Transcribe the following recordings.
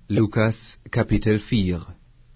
Lukas Kapitel 4.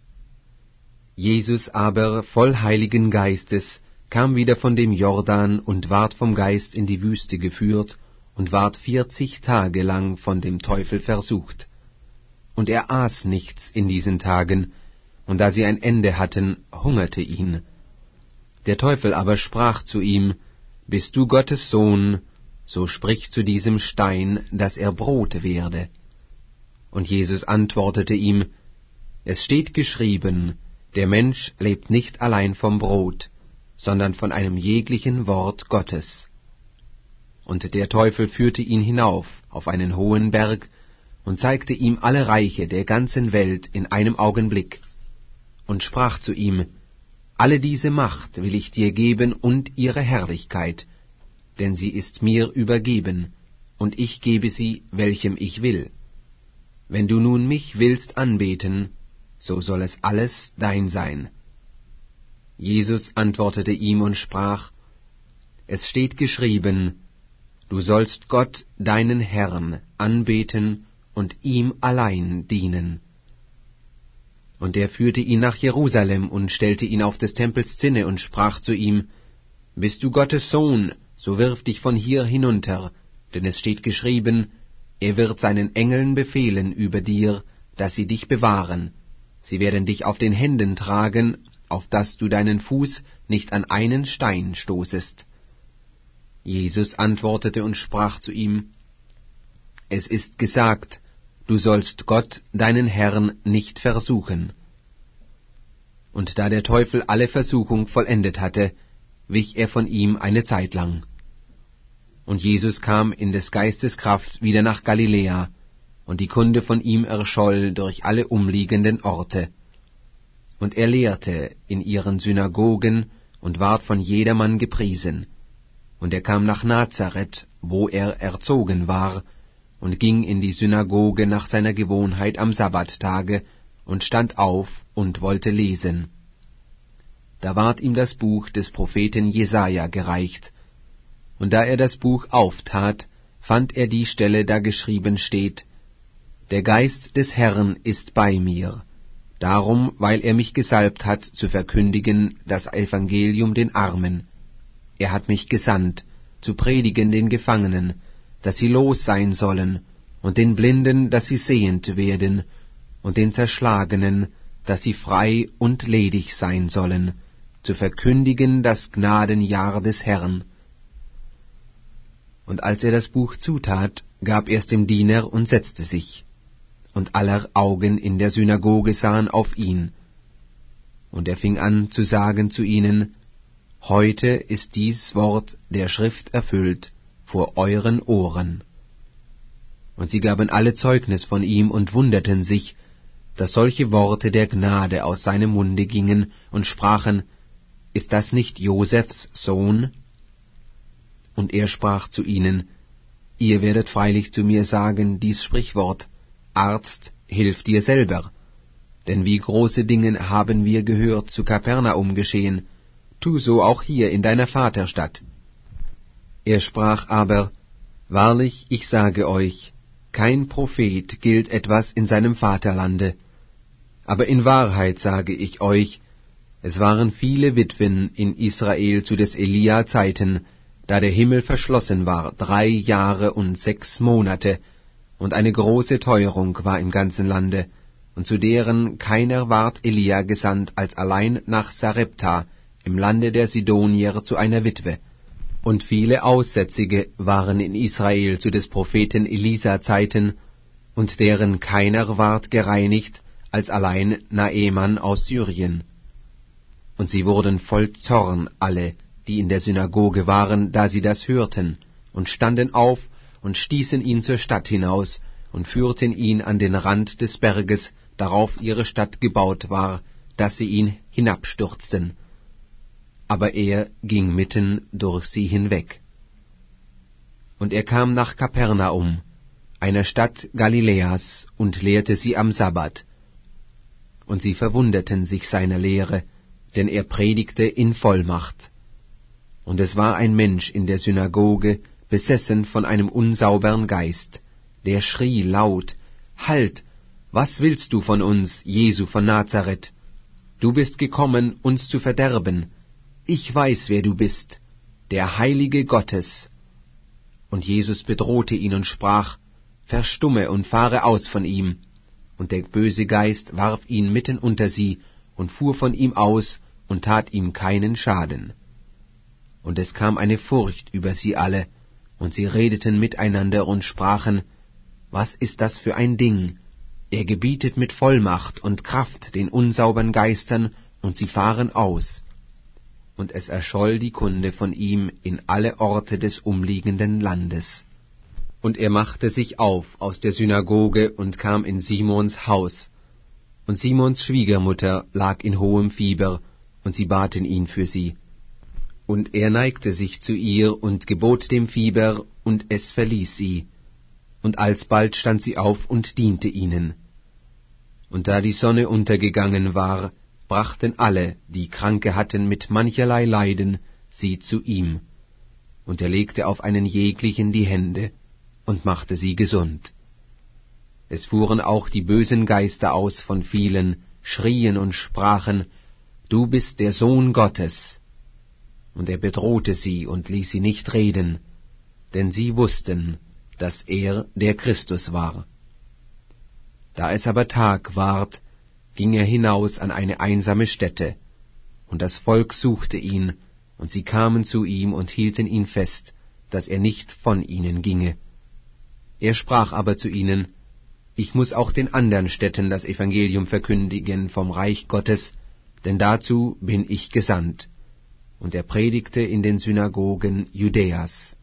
Jesus aber, voll Heiligen Geistes, kam wieder von dem Jordan und ward vom Geist in die Wüste geführt und ward 40 Tage lang von dem Teufel versucht. Und er aß nichts in diesen Tagen, und da sie ein Ende hatten, hungerte ihn. Der Teufel aber sprach zu ihm: Bist du Gottes Sohn, so sprich zu diesem Stein, dass er Brot werde. Und Jesus antwortete ihm: Es steht geschrieben, der Mensch lebt nicht allein vom Brot, sondern von einem jeglichen Wort Gottes. Und der Teufel führte ihn hinauf auf einen hohen Berg und zeigte ihm alle Reiche der ganzen Welt in einem Augenblick und sprach zu ihm: Alle diese Macht will ich dir geben und ihre Herrlichkeit, denn sie ist mir übergeben, und ich gebe sie, welchem ich will. Wenn du nun mich willst anbeten, so soll es alles dein sein. Jesus antwortete ihm und sprach: Es steht geschrieben, du sollst Gott, deinen Herrn, anbeten und ihm allein dienen. Und er führte ihn nach Jerusalem und stellte ihn auf des Tempels Zinne und sprach zu ihm: Bist du Gottes Sohn, so wirf dich von hier hinunter, denn es steht geschrieben, er wird seinen Engeln befehlen über dir, dass sie dich bewahren. Sie werden dich auf den Händen tragen, auf dass du deinen Fuß nicht an einen Stein stoßest. Jesus antwortete und sprach zu ihm: Es ist gesagt, du sollst Gott, deinen Herrn, nicht versuchen. Und da der Teufel alle Versuchung vollendet hatte, wich er von ihm eine Zeit lang. Und Jesus kam in des Geistes Kraft wieder nach Galiläa, und die Kunde von ihm erscholl durch alle umliegenden Orte. Und er lehrte in ihren Synagogen und ward von jedermann gepriesen. Und er kam nach Nazareth, wo er erzogen war, und ging in die Synagoge nach seiner Gewohnheit am Sabbattage und stand auf und wollte lesen. Da ward ihm das Buch des Propheten Jesaja gereicht, und da er das Buch auftat, fand er die Stelle, da geschrieben steht: Der Geist des Herrn ist bei mir, darum, weil er mich gesalbt hat, zu verkündigen das Evangelium den Armen. Er hat mich gesandt, zu predigen den Gefangenen, dass sie los sein sollen, und den Blinden, dass sie sehend werden, und den Zerschlagenen, dass sie frei und ledig sein sollen, zu verkündigen das Gnadenjahr des Herrn. Und als er das Buch zutat, gab er's dem Diener und setzte sich. Und aller Augen in der Synagoge sahen auf ihn. Und er fing an zu sagen zu ihnen: Heute ist dies Wort der Schrift erfüllt vor euren Ohren. Und sie gaben alle Zeugnis von ihm und wunderten sich, dass solche Worte der Gnade aus seinem Munde gingen, und sprachen: Ist das nicht Josefs Sohn? Und er sprach zu ihnen: Ihr werdet freilich zu mir sagen, dies Sprichwort: Arzt, hilf dir selber. Denn wie große Dinge haben wir gehört zu Kapernaum geschehen, tu so auch hier in deiner Vaterstadt. Er sprach aber: Wahrlich, ich sage euch, kein Prophet gilt etwas in seinem Vaterlande. Aber in Wahrheit sage ich euch, es waren viele Witwen in Israel zu des Elia Zeiten, da der Himmel verschlossen war 3 Jahre und 6 Monate, und eine große Teuerung war im ganzen Lande, und zu deren keiner ward Elia gesandt, als allein nach Sarepta, im Lande der Sidonier, zu einer Witwe. Und viele Aussätzige waren in Israel zu des Propheten Elisa Zeiten, und deren keiner ward gereinigt, als allein Naeman aus Syrien. Und sie wurden voll Zorn alle, die in der Synagoge waren, da sie das hörten, und standen auf und stießen ihn zur Stadt hinaus und führten ihn an den Rand des Berges, darauf ihre Stadt gebaut war, dass sie ihn hinabstürzten. Aber er ging mitten durch sie hinweg. Und er kam nach Kapernaum, einer Stadt Galiläas, und lehrte sie am Sabbat. Und sie verwunderten sich seiner Lehre, denn er predigte in Vollmacht. Und es war ein Mensch in der Synagoge, besessen von einem unsaubern Geist, der schrie laut: Halt, »Was willst du von uns, Jesu von Nazareth? Du bist gekommen, uns zu verderben. Ich weiß, wer du bist, der Heilige Gottes.« Und Jesus bedrohte ihn und sprach, »Verstumme und fahre aus von ihm.« Und der böse Geist warf ihn mitten unter sie und fuhr von ihm aus und tat ihm keinen Schaden. Und es kam eine Furcht über sie alle, und sie redeten miteinander und sprachen, »Was ist das für ein Ding? Er gebietet mit Vollmacht und Kraft den unsaubern Geistern, und sie fahren aus.« Und es erscholl die Kunde von ihm in alle Orte des umliegenden Landes. Und er machte sich auf aus der Synagoge und kam in Simons Haus. Und Simons Schwiegermutter lag in hohem Fieber, und sie baten ihn für sie. Und er neigte sich zu ihr und gebot dem Fieber, und es verließ sie. Und alsbald stand sie auf und diente ihnen. Und da die Sonne untergegangen war, brachten alle, die Kranke hatten mit mancherlei Leiden, sie zu ihm. Und er legte auf einen jeglichen die Hände und machte sie gesund. Es fuhren auch die bösen Geister aus von vielen, schrien und sprachen, »Du bist der Sohn Gottes.« Und er bedrohte sie und ließ sie nicht reden, denn sie wussten, dass er der Christus war. Da es aber Tag ward, ging er hinaus an eine einsame Stätte, und das Volk suchte ihn, und sie kamen zu ihm und hielten ihn fest, dass er nicht von ihnen ginge. Er sprach aber zu ihnen, »Ichmuß auch den andern Städten das Evangelium verkündigen vom Reich Gottes, denn dazu bin ich gesandt.« Und er predigte in den Synagogen Judäas.